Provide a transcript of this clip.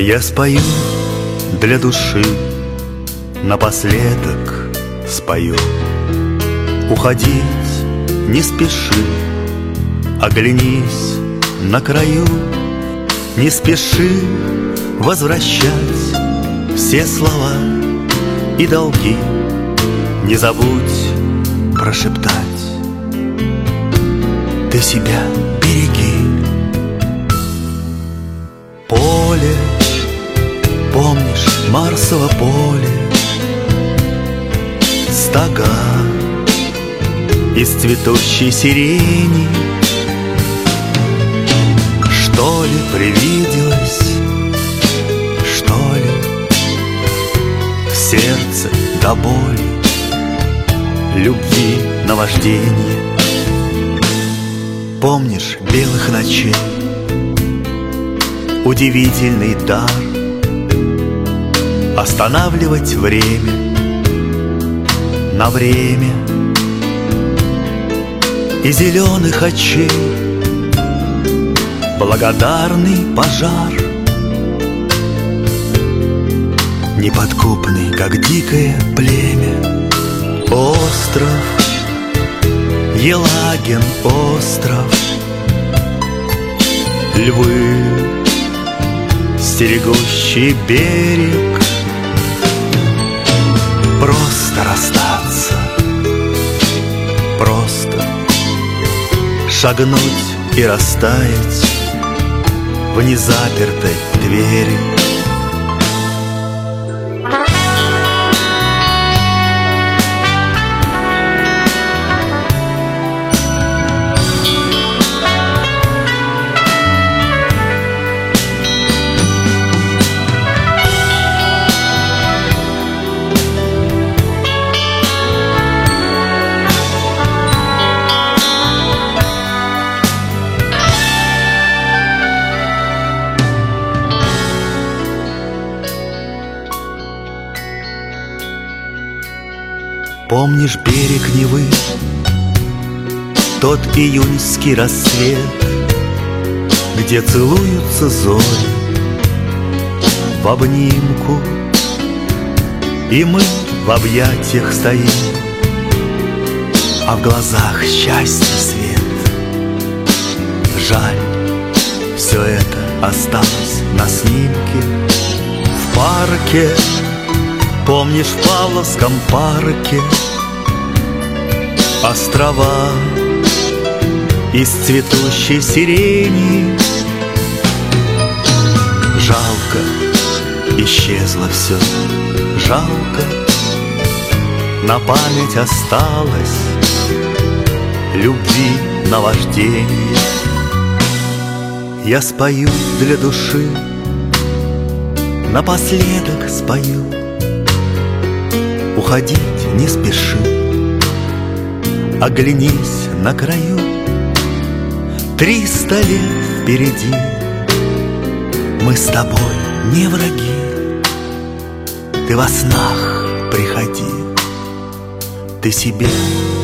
Я спою для души, напоследок спою. Уходить не спеши, оглянись на краю. Не спеши возвращать все слова и долги. Не забудь прошептать: ты себя береги. Поле, помнишь Марсово поле, стога из цветущей сирени. Что ли привиделось, что ли в сердце до боли, любви наваждение? Помнишь белых ночей, удивительный дар останавливать время на время и зеленых очей благодарный пожар, неподкупный, как дикое племя. Остров, Елагин остров, львы, стерегущий берег. Просто расстаться, просто шагнуть и растаять в незапертой двери. Помнишь берег Невы, тот июньский рассвет, где целуются зори в обнимку, и мы в объятиях стоим, а в глазах счастье свет. Жаль, все это осталось на снимке в парке. Помнишь, в Павловском парке острова из цветущей сирени? Жалко, исчезло все, жалко, на память осталось любви наваждение. Я спою для души, напоследок спою. Уходить не спеши, оглянись на краю. 300 лет впереди, мы с тобой не враги. Ты во снах приходи, ты себе